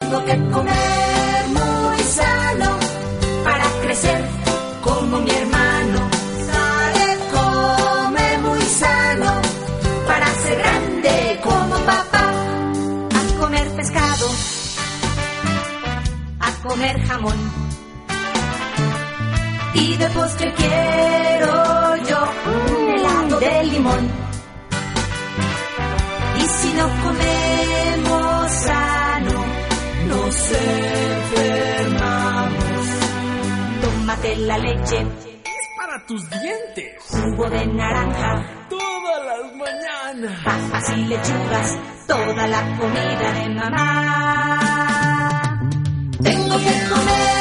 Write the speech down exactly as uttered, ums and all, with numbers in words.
Tengo que comer muy sano para crecer como mi hermano. Sale, come muy sano para ser grande como papá. A comer pescado, a comer jamón. Y de postre quiero yo un helado de limón. Y si no comemos sano, nos enfermamos. Tómate la leche, es para tus dientes. Jugo de naranja, todas las mañanas. Papas y lechugas, toda la comida de mamá. Tengo que comer